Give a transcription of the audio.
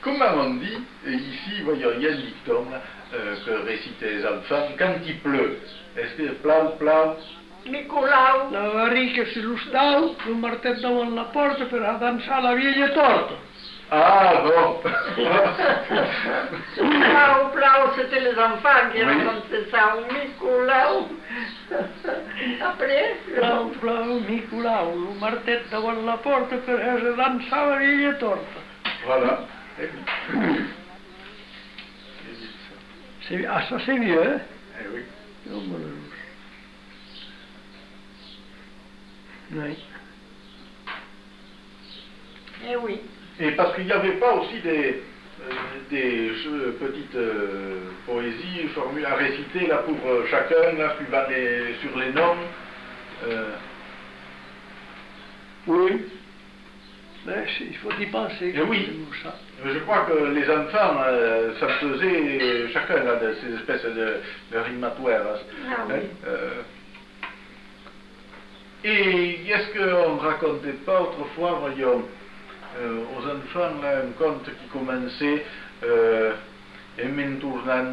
Comme on dit, ici, voyons, il y a un dicton que récitent les enfants quand il pleut. Est-ce que plau, plau? Nicolau. La barrica si l'hostal, un martet davant la porta per a dansar la vieilla torta. Ah bon. Plau, plau, c'était les enfants qui Oui. racontaient ça. Nicolau. Après, Plau, plau, Nicolau, un martet davant la porta per a dansar la vieilla torta. Voilà. Ah, ça c'est vieux, hein? Eh oui. Oh, mon Dieu. Oui. eh oui. Et parce qu'il n'y avait pas aussi des petites poésies, formules à réciter là pour chacun, là, sur les noms. Oui. Mais il faut y penser. Eh oui. Ça. Je crois que les enfants, ça faisait chacun là, de ces espèces de rimatoires. Ah oui. Et est-ce qu'on ne racontait pas autrefois, voyons, aux enfants là, un conte qui commençait en